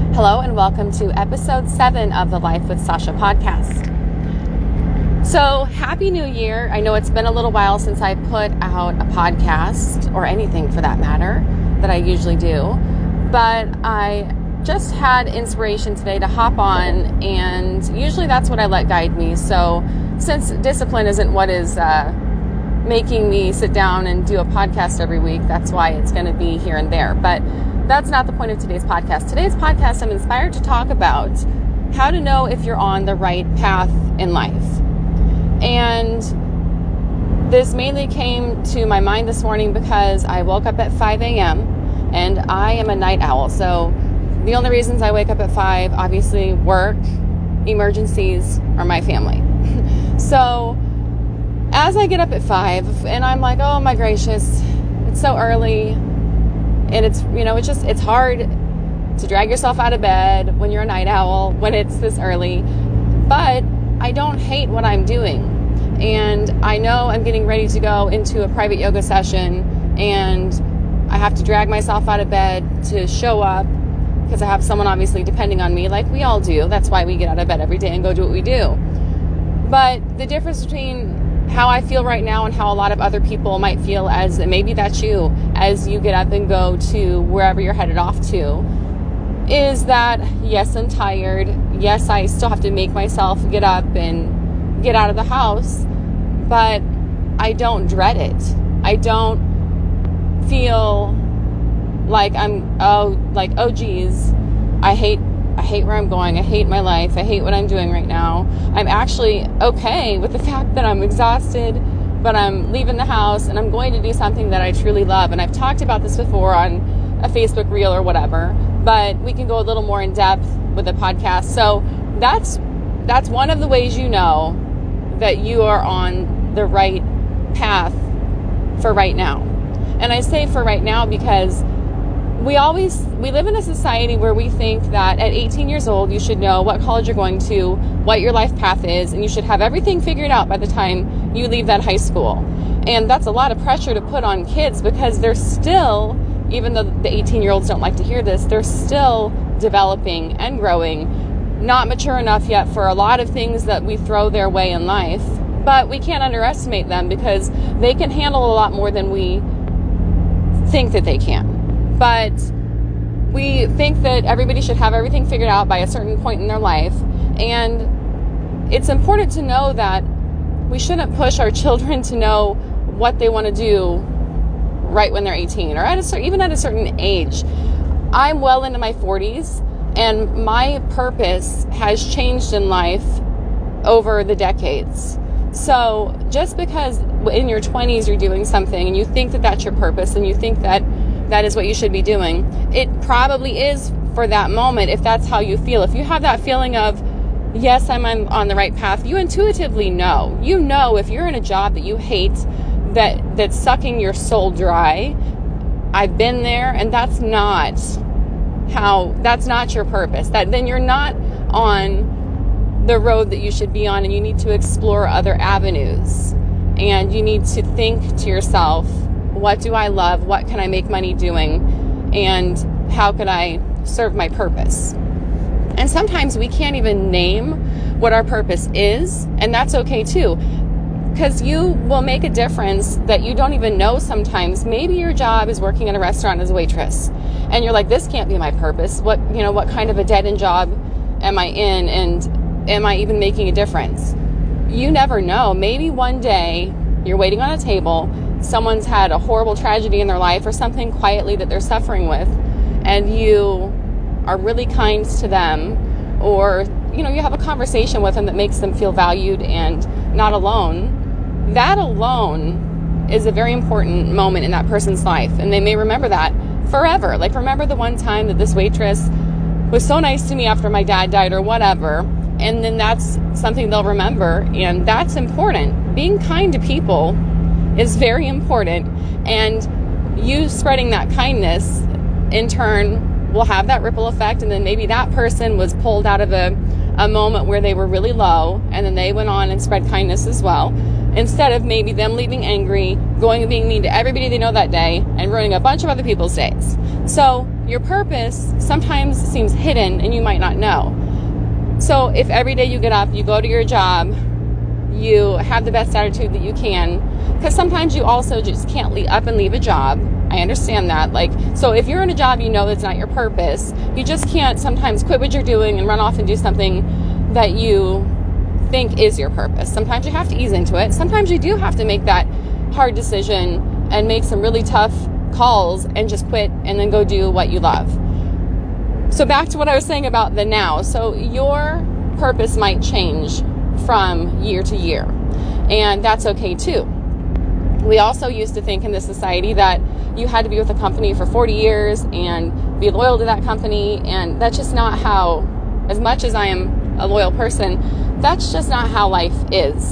Hello and welcome to episode 7 of the Life with Sasha podcast. So happy new year. I know it's been a little while since I put out a podcast or anything for that matter that I usually do, but I just had inspiration today to hop on, and usually that's what I let guide me. So since discipline isn't what is making me sit down and do a podcast every week, that's why it's going to be here and there. But that's not the point of today's podcast. Today's podcast, I'm inspired to talk about how to know if you're on the right path in life. And this mainly came to my mind this morning because I woke up at 5 a.m. and I am a night owl. So the only reasons I wake up at 5, obviously work, emergencies, or my family. So as I get up at 5 and I'm like, oh my gracious, it's so early. And it's hard to drag yourself out of bed when you're a night owl, when it's this early. But I don't hate what I'm doing. And I know I'm getting ready to go into a private yoga session, and I have to drag myself out of bed to show up because I have someone obviously depending on me, like we all do. That's why we get out of bed every day and go do what we do. But the difference between how I feel right now and how a lot of other people might feel, as maybe that's you, as you get up and go to wherever you're headed off to, is that yes, I'm tired. Yes, I still have to make myself get up and get out of the house, but I don't dread it. I don't feel like oh geez, I hate where I'm going. I hate my life. I hate what I'm doing right now. I'm actually okay with the fact that I'm exhausted, but I'm leaving the house and I'm going to do something that I truly love. And I've talked about this before on a Facebook reel or whatever, but we can go a little more in depth with the podcast. So that's one of the ways you know that you are on the right path for right now. And I say for right now because we live in a society where we think that at 18 years old, you should know what college you're going to, what your life path is, and you should have everything figured out by the time you leave that high school. And that's a lot of pressure to put on kids because they're still, even though the 18-year-olds don't like to hear this, they're still developing and growing, not mature enough yet for a lot of things that we throw their way in life. But we can't underestimate them because they can handle a lot more than we think that they can. But we think that everybody should have everything figured out by a certain point in their life. And it's important to know that we shouldn't push our children to know what they want to do right when they're 18 or even at a certain age. I'm well into my 40s, and my purpose has changed in life over the decades. So just because in your 20s you're doing something and you think that that's your purpose and you think that that is what you should be doing, it probably is for that moment if that's how you feel. If you have that feeling of, yes, I'm on the right path, you intuitively know. You know if you're in a job that you hate, that's sucking your soul dry. I've been there, and that's not your purpose. Then you're not on the road that you should be on, and you need to explore other avenues. And you need to think to yourself, what do I love? What can I make money doing? And how can I serve my purpose? And sometimes we can't even name what our purpose is, and that's okay too. Because you will make a difference that you don't even know sometimes. Maybe your job is working in a restaurant as a waitress, and you're like, this can't be my purpose. What kind of a dead-end job am I in, and am I even making a difference? You never know. Maybe one day you're waiting on a table, someone's had a horrible tragedy in their life or something quietly that they're suffering with, and you are really kind to them, or you have a conversation with them that makes them feel valued and not alone. That alone is a very important moment in that person's life, and they may remember that forever. Like, remember the one time that this waitress was so nice to me after my dad died or whatever, and then that's something they'll remember, and that's important. Being kind to people is very important, and you spreading that kindness in turn will have that ripple effect, and then maybe that person was pulled out of a moment where they were really low, and then they went on and spread kindness as well, instead of maybe them leaving angry, going and being mean to everybody they know that day, and ruining a bunch of other people's days. So your purpose sometimes seems hidden and you might not know. So if every day you get up, you go to your job, you have the best attitude that you can, because sometimes you also just can't up and leave a job. I understand that. So if you're in a job you know that's not your purpose, you just can't sometimes quit what you're doing and run off and do something that you think is your purpose. Sometimes you have to ease into it. Sometimes you do have to make that hard decision and make some really tough calls and just quit and then go do what you love. So back to what I was saying about the now. So your purpose might change from year to year, and that's okay too. We also used to think in this society that you had to be with a company for 40 years and be loyal to that company, and that's just not how, as much as I am a loyal person, that's just not how life is.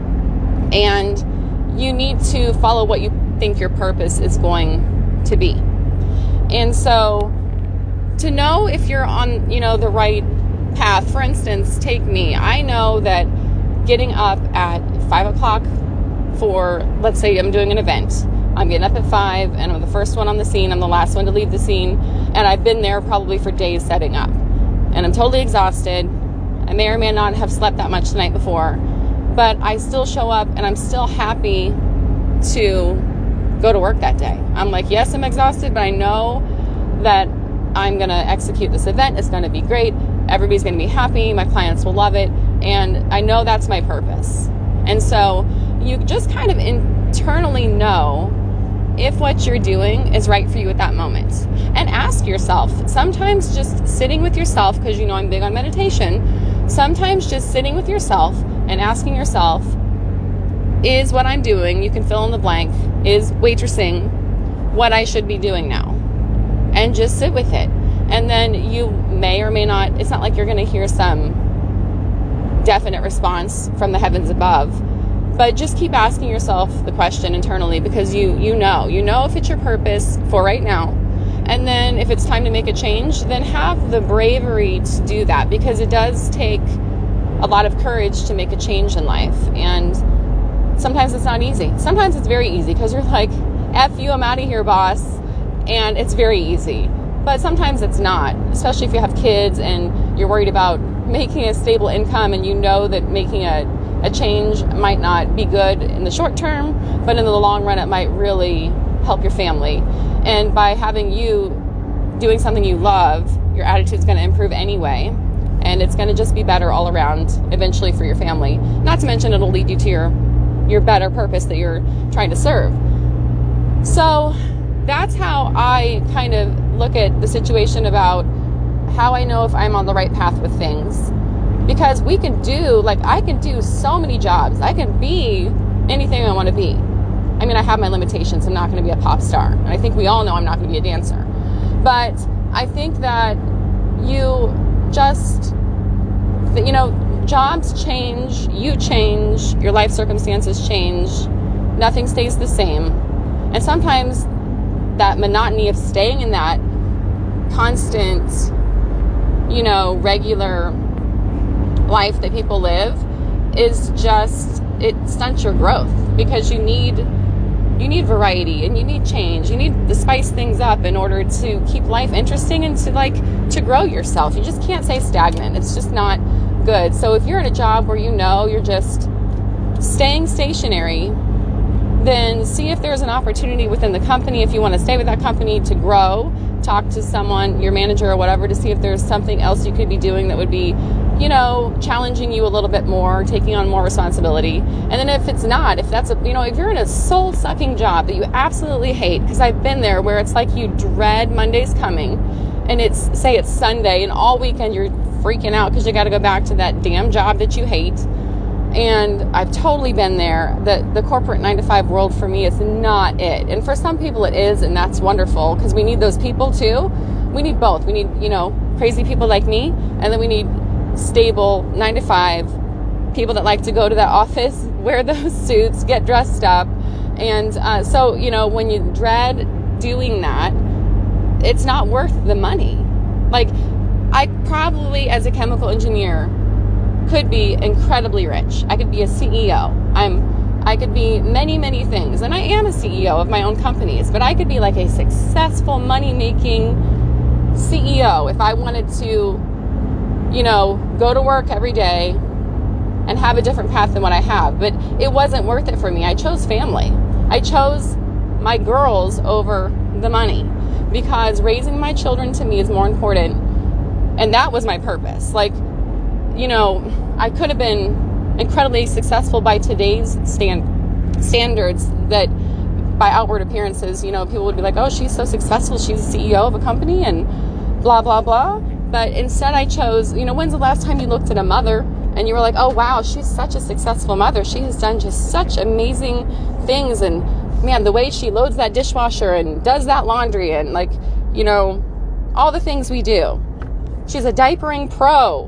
And you need to follow what you think your purpose is going to be. And so to know if you're on, the right path, for instance, take me. I know that getting up at 5 o'clock for, let's say I'm doing an event. I'm getting up at 5 and I'm the first one on the scene. I'm the last one to leave the scene. And I've been there probably for days setting up. And I'm totally exhausted. I may or may not have slept that much the night before. But I still show up and I'm still happy to go to work that day. I'm like, yes, I'm exhausted, but I know that I'm going to execute this event. It's going to be great. Everybody's going to be happy. My clients will love it. And I know that's my purpose. And so you just kind of internally know if what you're doing is right for you at that moment. And ask yourself, sometimes just sitting with yourself, because I'm big on meditation, sometimes just sitting with yourself and asking yourself, is what I'm doing, you can fill in the blank, is waitressing what I should be doing now? And just sit with it. And then you may or may not, it's not like you're going to hear some definite response from the heavens above, but just keep asking yourself the question internally, because you know if it's your purpose for right now. And then if it's time to make a change, then have the bravery to do that, because it does take a lot of courage to make a change in life. And sometimes it's not easy. Sometimes it's very easy because you're like, F you, I'm out of here, boss. And it's very easy. But sometimes it's not, especially if you have kids and you're worried about making a stable income, and you know that making a change might not be good in the short term, but in the long run it might really help your family. And by having you doing something you love, your attitude's going to improve anyway, and it's going to just be better all around eventually for your family. Not to mention it'll lead you to your better purpose that you're trying to serve. So that's how I kind of look at the situation about how I know if I'm on the right path with things. Because I can do so many jobs. I can be anything I want to be. I mean, I have my limitations. I'm not going to be a pop star. And I think we all know I'm not going to be a dancer. But I think that jobs change, you change, your life circumstances change. Nothing stays the same. And sometimes that monotony of staying in that constant, regular life that people live is just, it stunts your growth, because you need variety and you need change. You need to spice things up in order to keep life interesting and to grow yourself. You just can't stay stagnant. It's just not good. So if you're in a job where you're just staying stationary, then see if there's an opportunity within the company, if you want to stay with that company, to grow. Talk to someone, your manager or whatever, to see if there's something else you could be doing that would be, challenging you a little bit more, taking on more responsibility. And then if it's not, if you're in a soul-sucking job that you absolutely hate, because I've been there, where it's like you dread Monday's coming, and it's Sunday, and all weekend you're freaking out because you got to go back to that damn job that you hate. And I've totally been there. The corporate 9-to-5 world for me is not it. And for some people it is, and that's wonderful, because we need those people too. We need both. We need, crazy people like me, and then we need stable 9-to-5 people that like to go to the office, wear those suits, get dressed up. And so, when you dread doing that, it's not worth the money. Like, I probably, as a chemical engineer, could be incredibly rich. I could be a CEO. I could be many, many things. And I am a CEO of my own companies, but I could be like a successful, money-making CEO, if I wanted to, go to work every day and have a different path than what I have. But it wasn't worth it for me. I chose family. I chose my girls over the money because raising my children to me is more important. And that was my purpose. I could have been incredibly successful by today's standards, that by outward appearances, people would be like, oh, she's so successful. She's the CEO of a company and blah, blah, blah. But instead I chose, when's the last time you looked at a mother and you were like, oh, wow, she's such a successful mother. She has done just such amazing things. And man, the way she loads that dishwasher and does that laundry and all the things we do. She's a diapering pro.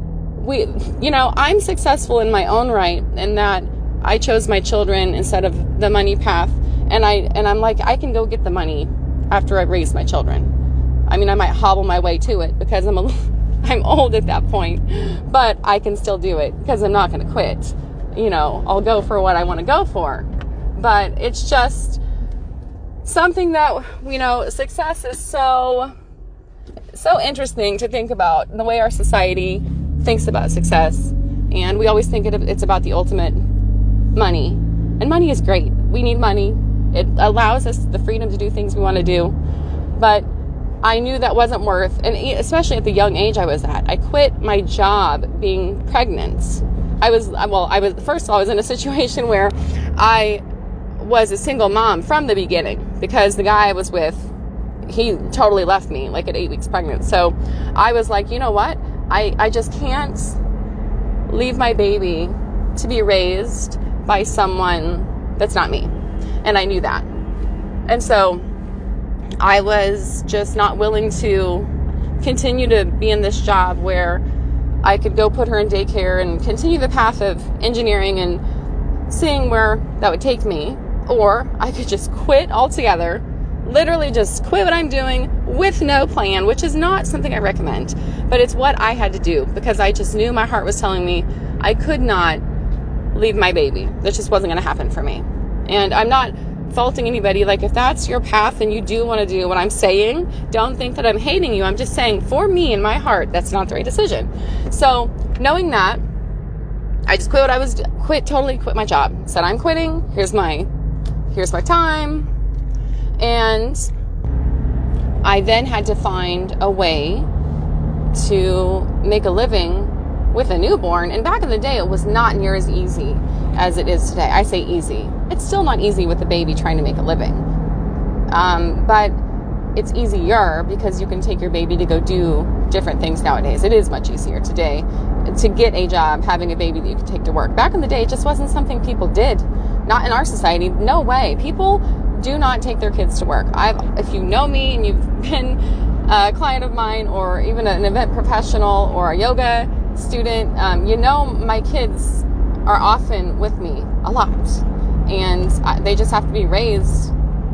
I'm successful in my own right in that I chose my children instead of the money path. And I'm like, I can go get the money after I raise my children. I mean, I might hobble my way to it because I'm old at that point, but I can still do it because I'm not going to quit. I'll go for what I want to go for. But it's just something that, success is so interesting to think about, the way our society thinks about success. And we always think it's about the ultimate money. And money is great. We need money. It allows us the freedom to do things we want to do. But I knew that wasn't worth, and especially at the young age I was at. I quit my job being pregnant. First of all, I was in a situation where I was a single mom from the beginning because the guy I was with, he totally left me like at 8 weeks pregnant. So I was like, you know what? I just can't leave my baby to be raised by someone that's not me. And I knew that. And so I was just not willing to continue to be in this job where I could go put her in daycare and continue the path of engineering and seeing where that would take me. Or I could just quit altogether, literally just quit what I'm doing with no plan, which is not something I recommend, but it's what I had to do because I just knew my heart was telling me I could not leave my baby. That just wasn't going to happen for me. And I'm not faulting anybody. Like, if that's your path and you do want to do what I'm saying, don't think that I'm hating you. I'm just saying, for me in my heart, that's not the right decision. So knowing that, I just totally quit my job. Said, I'm quitting. Here's my time. And I then had to find a way to make a living with a newborn. And back in the day, it was not near as easy as it is today. I say easy. It's still not easy with a baby trying to make a living. But it's easier because you can take your baby to go do different things nowadays. It is much easier today to get a job, having a baby that you can take to work. Back in the day, it just wasn't something people did. Not in our society. No way. People do not take their kids to work. If you know me and you've been a client of mine or even an event professional or a yoga student, my kids are often with me a lot. And they just have to be raised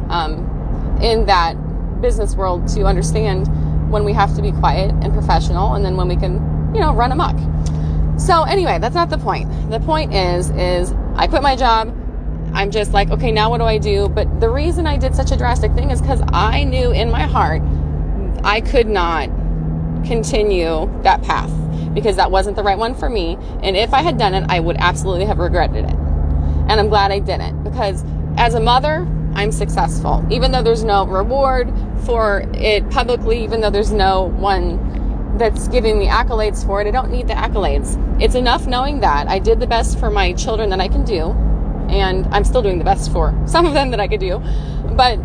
in that business world to understand when we have to be quiet and professional and then when we can, run amok. So anyway, that's not the point. The point is I quit my job. I'm just like, okay, now what do I do? But the reason I did such a drastic thing is because I knew in my heart I could not continue that path because that wasn't the right one for me. And if I had done it, I would absolutely have regretted it. And I'm glad I didn't, because as a mother, I'm successful. Even though there's no reward for it publicly, even though there's no one that's giving me accolades for it, I don't need the accolades. It's enough knowing that I did the best for my children that I can do. And I'm still doing the best for some of them that I could do. But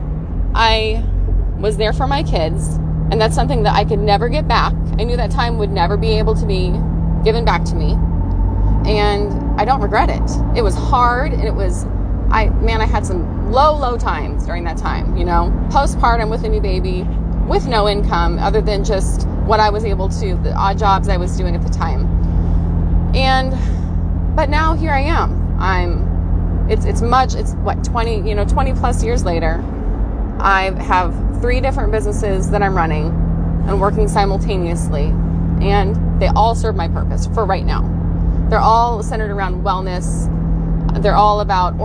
I was there for my kids. And that's something that I could never get back. I knew that time would never be able to be given back to me. And I don't regret it. It was hard. And I had some low times during that time, postpartum with a new baby, with no income other than just what I was able to, the odd jobs I was doing at the time. But now here I am. It's 20 plus years later. I have 3 different businesses that I'm running and working simultaneously, and they all serve my purpose for right now. They're all centered around wellness. They're all about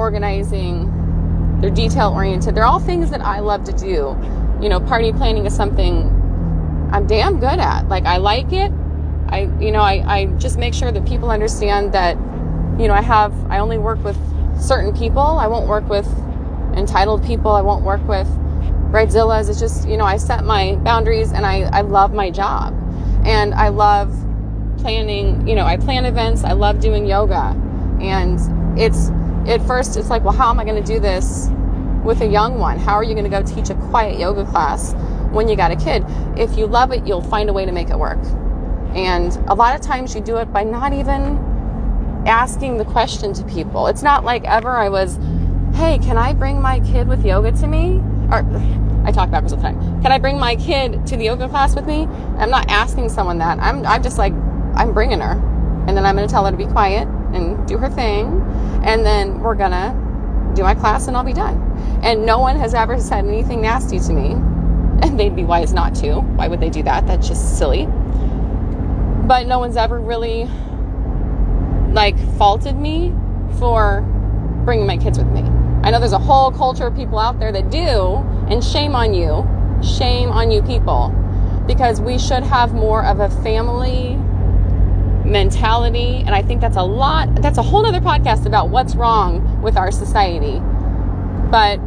organizing. They're detail oriented. They're all things that I love to do. Party planning is something I'm damn good at. Like, I like it. I just make sure that people understand that, I only work with certain people. I won't work with entitled people. I won't work with bridezillas. It's just, I set my boundaries, and I love my job, and I love planning. I plan events. I love doing yoga, and at first it's like, well, how am I going to do this with a young one? How are you going to go teach a quiet yoga class when you got a kid? If you love it, you'll find a way to make it work. And a lot of times you do it by not even asking the question to people. It's not like ever I was, hey, can I bring my kid with yoga to me? Or I talk backwards all the time. Can I bring my kid to the yoga class with me? I'm not asking someone that. I'm just like, I'm bringing her. And then I'm going to tell her to be quiet and do her thing. And then we're going to do my class, and I'll be done. And no one has ever said anything nasty to me. And they'd be wise not to. Why would they do that? That's just silly. But no one's ever really, faulted me for bringing my kids with me. I know there's a whole culture of people out there that do, and shame on you. Shame on you people. Because we should have more of a family mentality. And I think that's a whole other podcast about what's wrong with our society. But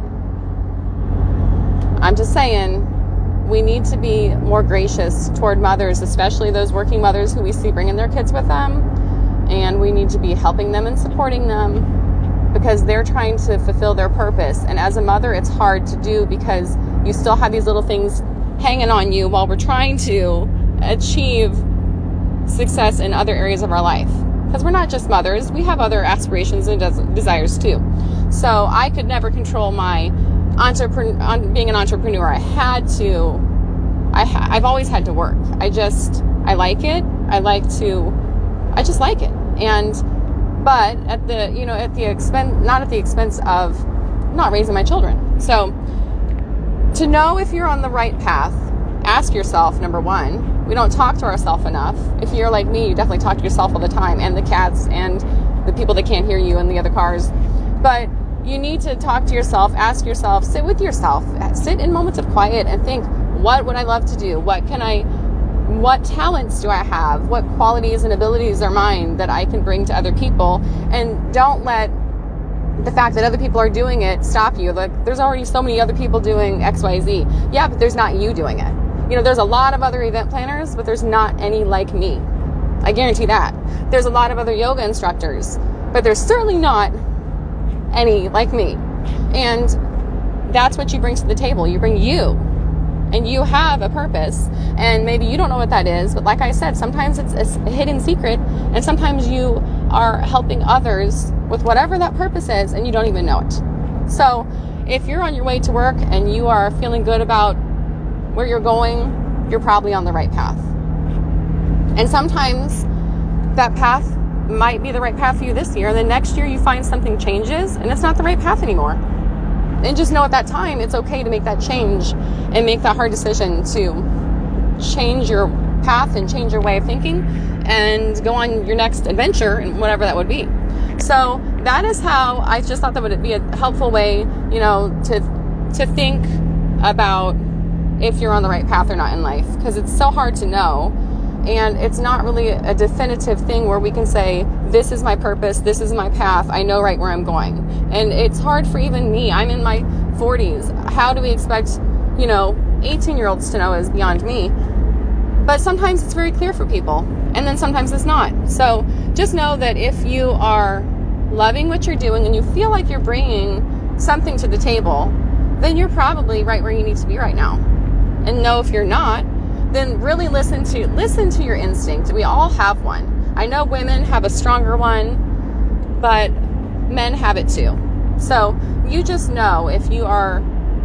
I'm just saying, we need to be more gracious toward mothers, especially those working mothers who we see bringing their kids with them. And we need to be helping them and supporting them because they're trying to fulfill their purpose. And as a mother, it's hard to do because you still have these little things hanging on you while we're trying to achieve success in other areas of our life. Because we're not just mothers. We have other aspirations and desires too. So I could never control my being an entrepreneur. I've always had to work. I like it. I just like it. But at the expense, not at the expense of not raising my children. So to know if you're on the right path, ask yourself, number one, we don't talk to ourselves enough. If you're like me, you definitely talk to yourself all the time, and the cats and the people that can't hear you in the other cars. But you need to talk to yourself, ask yourself, sit with yourself, sit in moments of quiet and think, what would I love to do? What talents do I have? What qualities and abilities are mine that I can bring to other people? And don't let the fact that other people are doing it stop you. Like, there's already so many other people doing XYZ. Yeah, but there's not you doing it. There's a lot of other event planners, but there's not any like me. I guarantee that. There's a lot of other yoga instructors, but there's certainly not any like me. And that's what you bring to the table. You bring you, and you have a purpose, and maybe you don't know what that is, but like I said, sometimes it's a hidden secret, and sometimes you are helping others with whatever that purpose is, and you don't even know it. So if you're on your way to work and you are feeling good about where you're going, you're probably on the right path. And sometimes that path might be the right path for you this year, and then next year you find something changes and it's not the right path anymore. And just know at that time it's okay to make that change and make that hard decision to change your path and change your way of thinking and go on your next adventure and whatever that would be. So that is how I just thought that would be a helpful way, to think about if you're on the right path or not in life, because it's so hard to know. And it's not really a definitive thing where we can say, this is my purpose, this is my path, I know right where I'm going. And it's hard for even me. I'm in my 40s. How do we expect, 18-year-olds to know is beyond me. But sometimes it's very clear for people, and then sometimes it's not. So just know that if you are loving what you're doing and you feel like you're bringing something to the table, then you're probably right where you need to be right now. And know if you're not, then really listen to your instinct. We all have one. I know women have a stronger one, but men have it too. So you just know if you are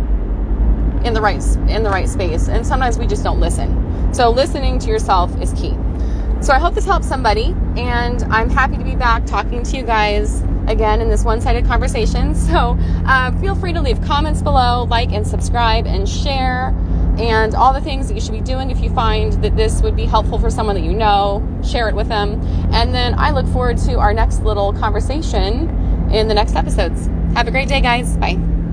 in the right space, and sometimes we just don't listen. So listening to yourself is key. So I hope this helps somebody, and I'm happy to be back talking to you guys again in this one-sided conversation. So feel free to leave comments below, like and subscribe and share, and all the things that you should be doing if you find that this would be helpful for someone that you know. Share it with them. And then I look forward to our next little conversation in the next episodes. Have a great day, guys. Bye.